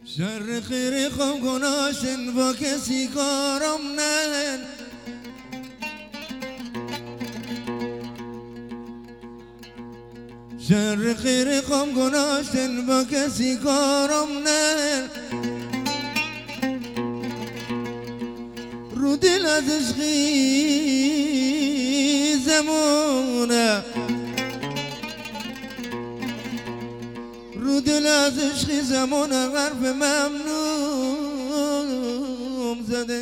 شر خیر خواب گناشن با کسی کارم نه شر خیر خواب گناشن با کسی کارم نه رو دل از عشقی زمونه رو دل از عشقی زمان حرف ممنون زده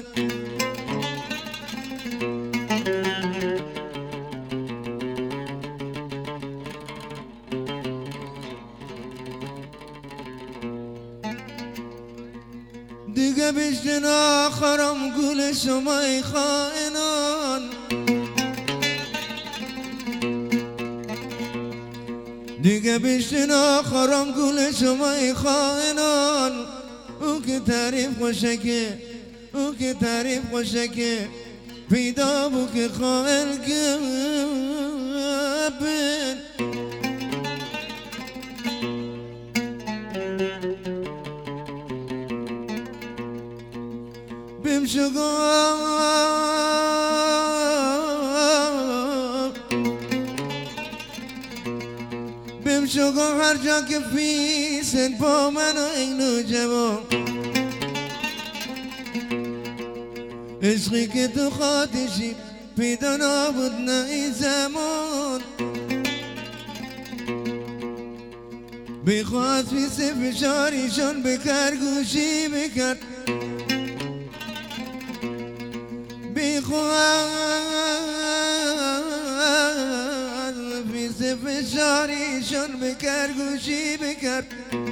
دیگه بشتن آخرم گل شما ای خائنان دیگه بشتن آخرم گل شما ای خائنان او که تعریف خوشکه او که تعریف خوشکه پیدا بو که خائن گبن بمشگاه هر جا که پیسن با من و این نوجوان عشقی که تو خاطشی پیدا نبود نه این زمان بخواست پیس فشاریشان بکر گوشی بکرد بخواست پیس فشاریشان بکر گوشی بکرد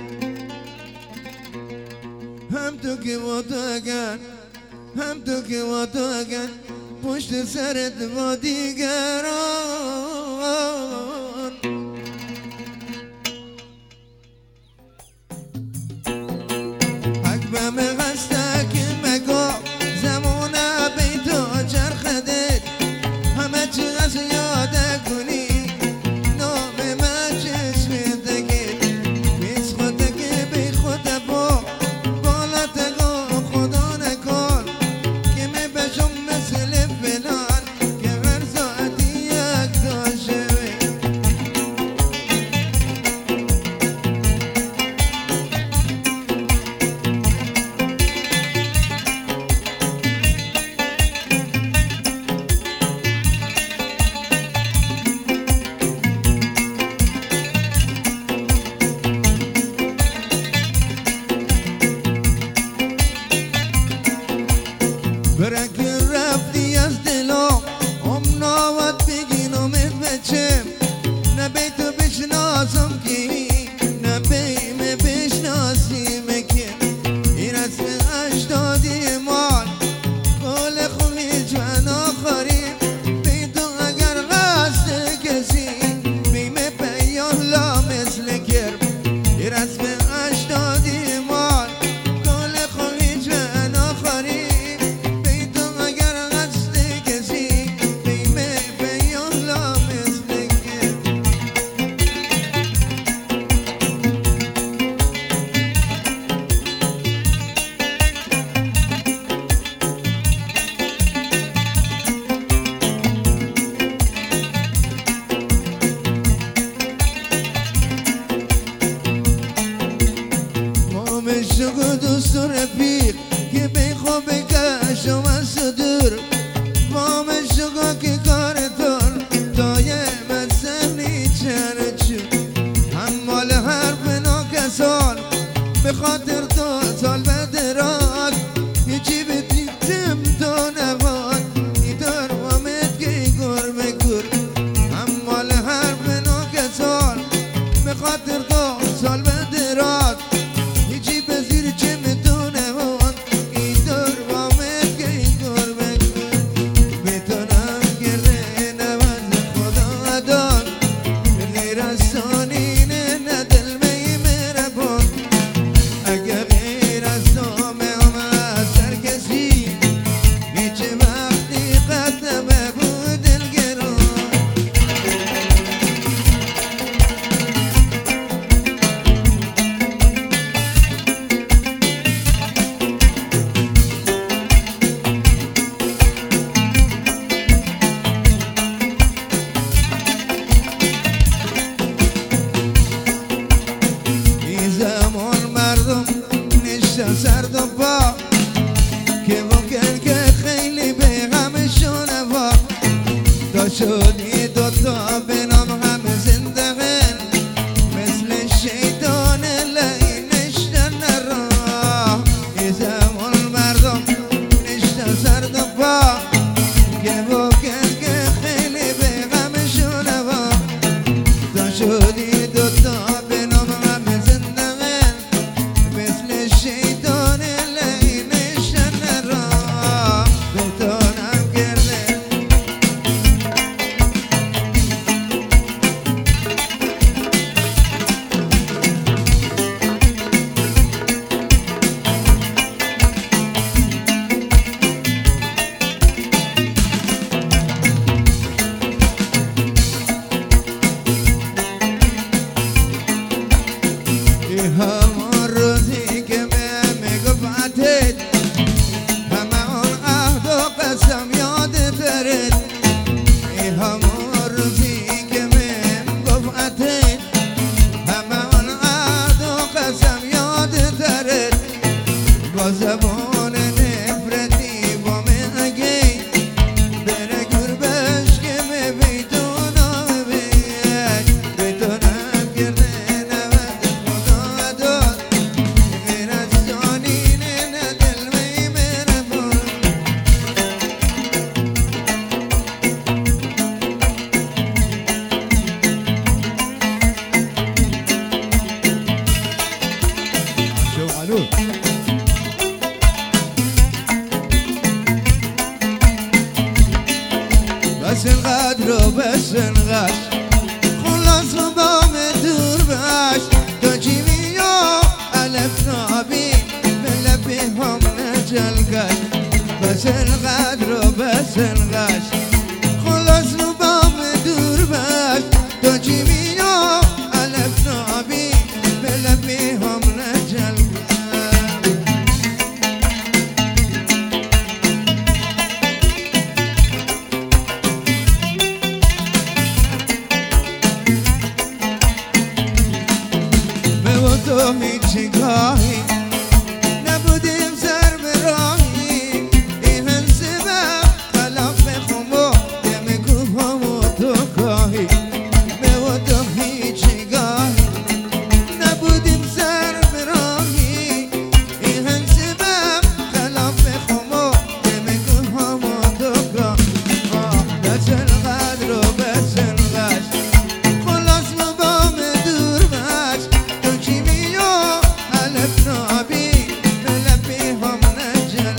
هم تو که با تو اگر هم تو که با تو اگر پشت سرت با دیگران اکبم غسته که مگو زمانه بیتو چرخده همه چی از یاده کنی نام من چشم دگید بیس خوده که بی خوده با بالا تگو خدا نکن که می بشم مثل فلان که هر ساعتی یک داشته برکی رفتی از دلم نوات بگین امید بچم نه بی تو بشناسم کی نه بیم بشناسیم که این اسم اشتادی مال گل خونی جوان آخری بی تو اگر قصد کسی بیم پیان لا مثل کرم این اسم اشتادی مال گل خونی جوان آخری شگو دوست و رفیق که بی خوب بکشم از صدور مام شگو که کارتون دایم از سنی چرچو هم مال حرف ناکسان به خاطر تو سال بدرات هیچی بتیتم تو نواد ای دار وامد که گر بگر هم مال حرف ناکسان به خاطر تو سال بدرات رسانین ندل می میره بود اگه شدی دوتا به نام همه زندگن مثل شیطان لعین نشتن راه ای زمان مردم نشتن سر و پا که بکن که خیلی به غمشون با تا شدی دوتا به نام همه زندگن مثل شیطان لعین نشتن راه بتانم کرده همون روزی که بهم میگفتید همه اون عهد و قسم یادت رید همون روزی که بهم گفتید همه اون عهد و قسم یادت رید با زبان نفرتی با من اگی بره گربش که میبیتونم بید بیتونم کرده بس انقدر و بس انقدر خلاص و بام دور باش تو جیمی و علف نابی ملبی هم نجلگش بس انقدر و بس انقدر خلاص و بام دور باش تو جیمی و علف نابی ملبی هم نجلگش تو هیچی گاهی نبودیم سر به راهی این سبب خلاف خمو دم کوهم و تو گاهی به تو هیچی گاهی نبودیم سر به راهی این سبب خلاف خمو دم کوهم و تو گاهی بس انقدر و بس انقدر خلاص و بام دور باش تو چی نابی ملبی هم نجل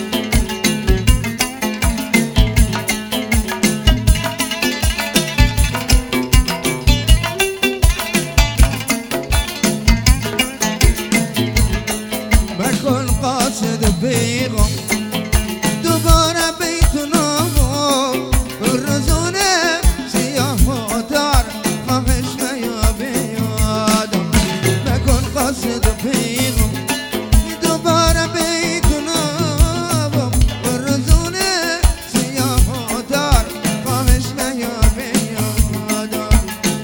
بکن قاصد بیغم دوباره بیتونم رزونه سیاه و دار خواهش نیا بیادم بکن قاصد بیغم دوباره بیتونم رزونه سیاه و دار خواهش نیا بیادم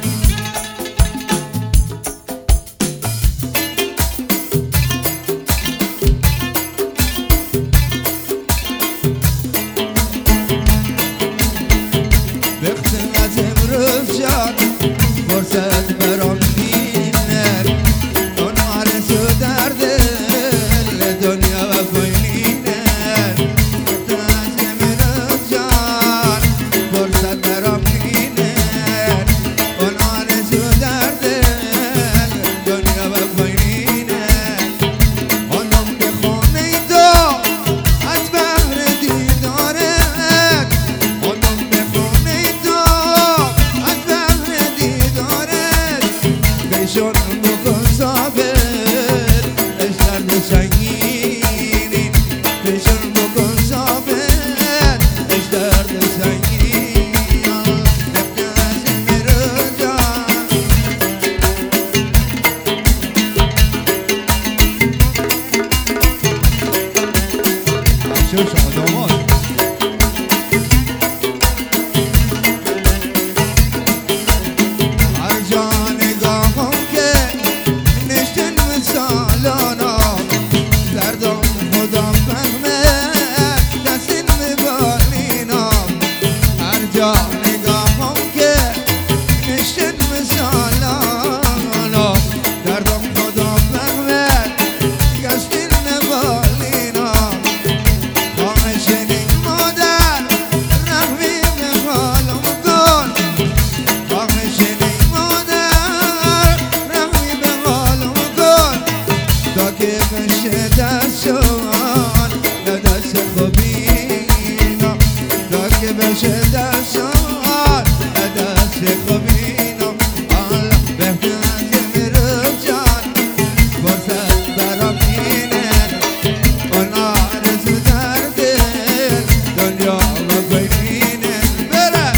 بخت از امروز جان فرصت برام بینر اون آرزو در دل دنیا و بینر بخت از امروز جان فرصت برام بینر اون آرزو در دل دنیا و بینر آنم به خونه تو از بحر دیدارت آنم به خونه تو از بحر دیدارت بشون بکن صابر از درد سنگینی بشون بکن صابر از درد سنگینی بخت از امروز جان شو آدمات هر جا نگاهم که نشتن مثالانا دردم خدا فهمه دستین میبالینم هر جا نگاه جان دست خوبینا دا که بشه دستان دست خوبینا الله بهتر از میرم جان فرصت برام اینه اون آرزو در دل دنیا رو ببینه بره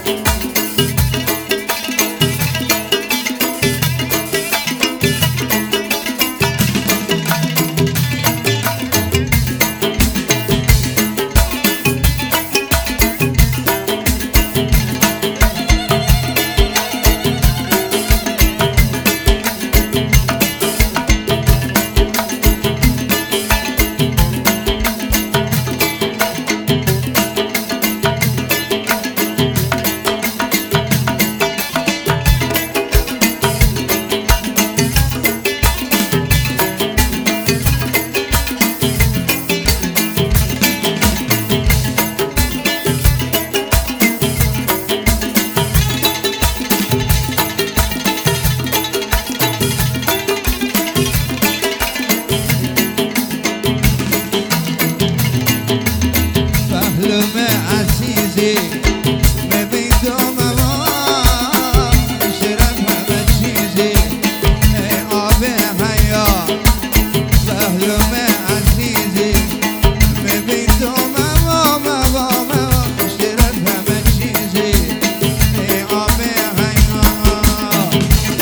پهلوم عزیزی ببین تو موام شرف همه چیزی ای آب حیات پهلوم عزیزی ببین تو موام شرف همه چیزی ای آب حیات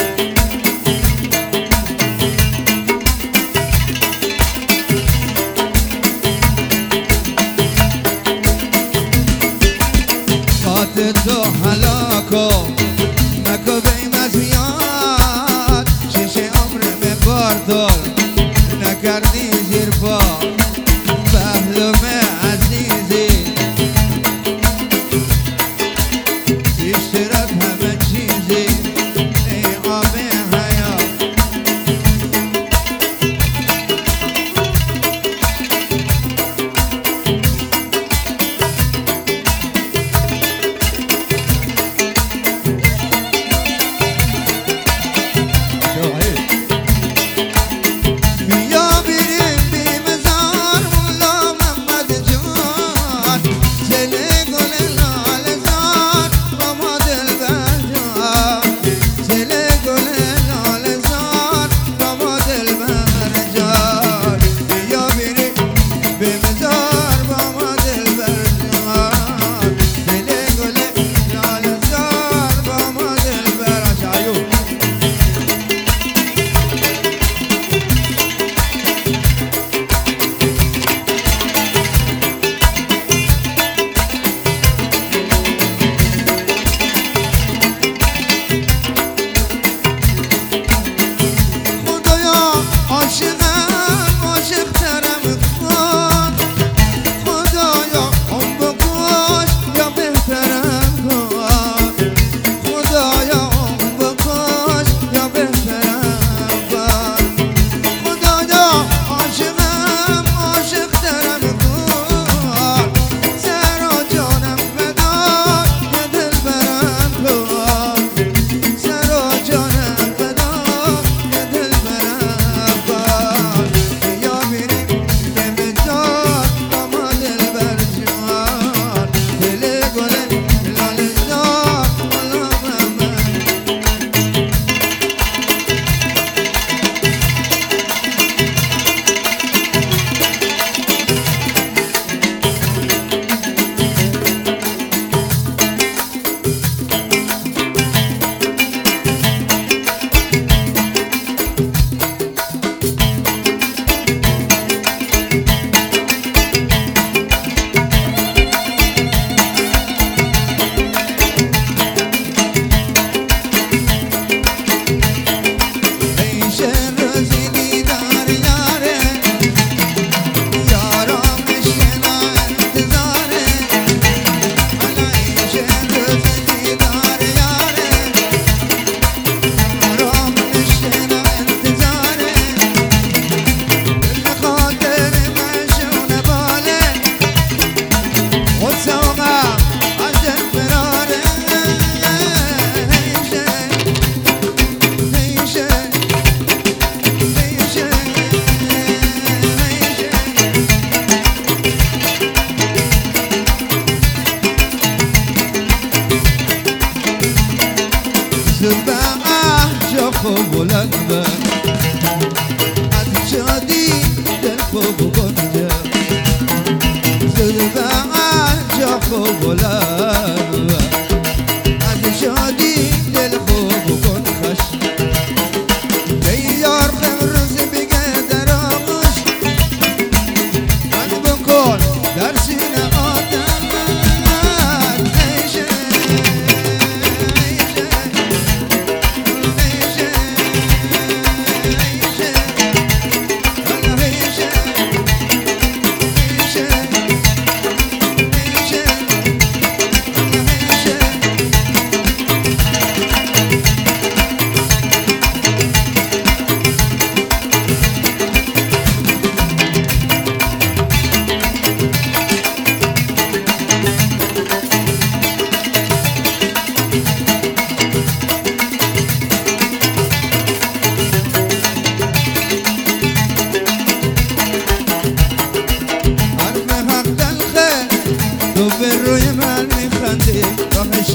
خاطر تو هلاکو نکو بیم از میاد شیشه عمر به باردار نکردی زیر پا پهلوم عزیزی بیشترت همه چیزی ای آب حیات بیا بریم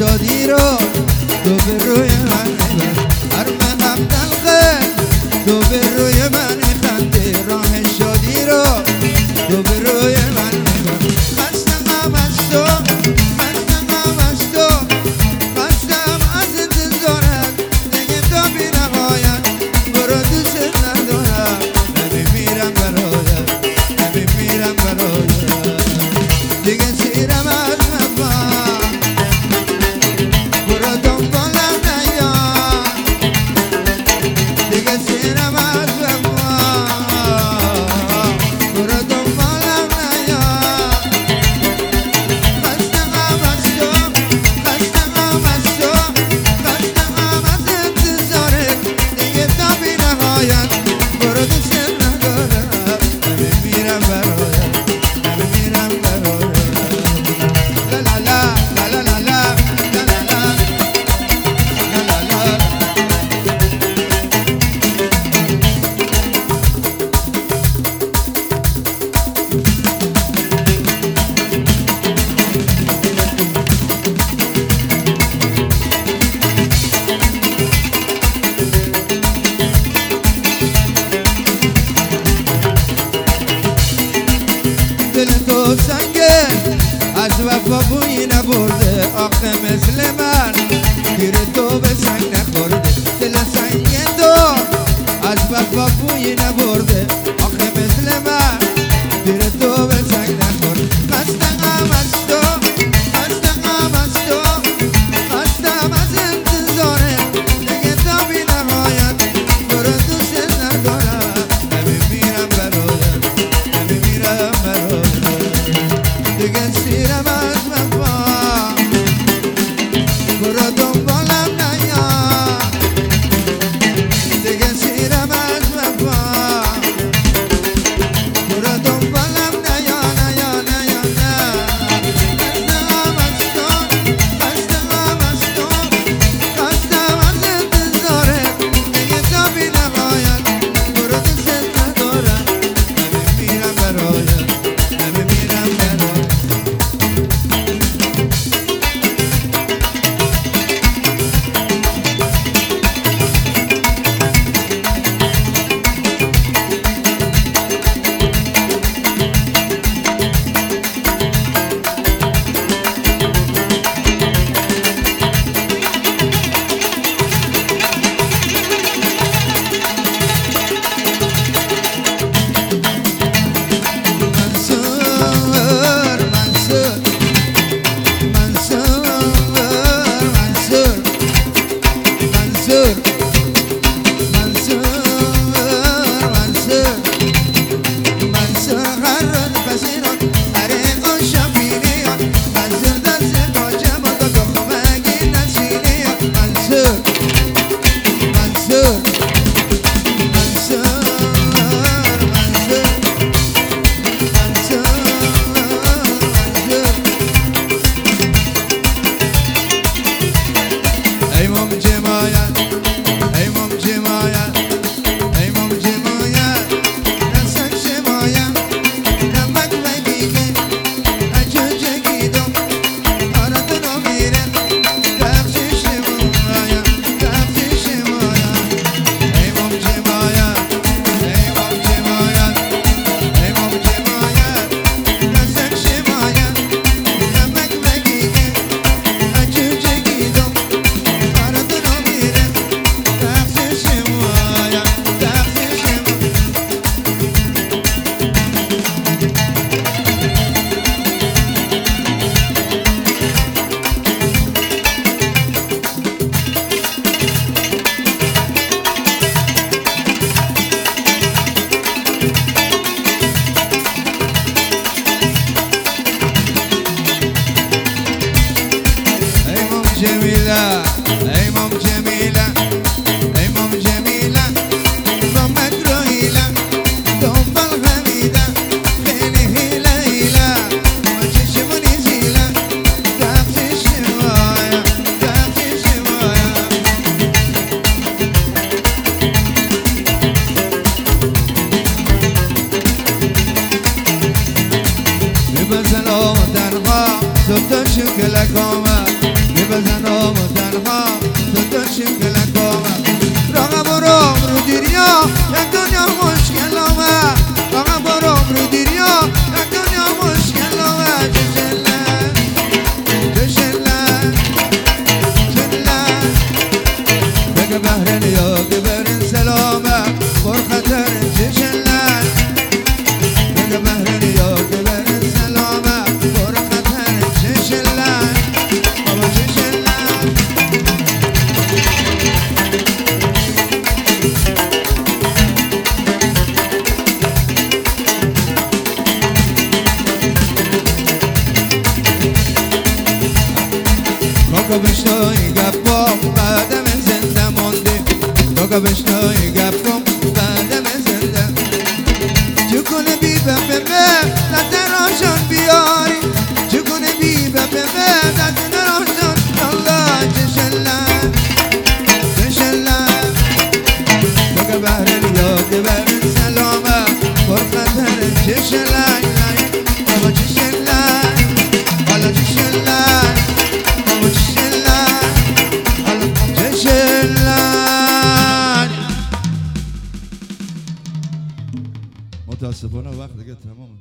شادی رو تو به روی من میبر هر مقام دلقه تو به روی من میخندی راه شادی رو تو به روی من میبر خستم از تو خستم از تو خستم از انتظارت دیگه تا بی نهایت برو دوست ندارم نمیمیرم برایت نمیمیرم برایت دیگه سیرم از وفا برو دنبالم نیا دیگه سیرم از وفا برو دنبالم نیا خستم از تو خستم از تو خستم از انتظارت دیگه تا بی نهایت برو دوست ندارم نمیمیرم برایت نمیمیرم برایت لا لا لا لا لا لا لا لا لا لا دل تو سنگه از وفا بویی نبرده آخه مثل من گیر تو به سنگ نخورده دل سنگ تو از وفا بویی نبرده آخه مثل من گیر تو به سنگ نخورده خستم از تو خستم از تو خستم از انتظاره دیگه تا بی نهایت برو دوست ندارم نمیمیرم برایت نمیمیرم برایت دیگه سیرم از وفا برو دنبالم نیا دیگه سیرم از وفا برو دنبالم نیا نیا نیا نه خستم از تو خستم از تو خستم از انتظارت دیگه تا بی نهایت برو دوست ندارم نمیمیرم برایت نمیمیرم برایت بزنم و تنها تو شکل کامم راقه برام رو دریا یک دنیا مشکل آمد راقه برام رو دریا یک دنیا مشکل آمد بگه بحرین یا که برین سلامه بر خطر چشلن بگه بحرین یا که برین سلامه بر خطر چشلن بابا چشلن کاکا بشنوی گپام بعدم زنده مانده کاکا بشنوی گپام بعدم زنده چکونه بی بپمه نتن راشان بیاری چکونه بی بپمه نتن راشان الله چشلن چشلن کاکا بحرین یا که برین سلامه پر خطر چشلن بابا چشلن حالا چشلن بابا چشلن حالا چشلن متاسفانه وقت دیگه تمام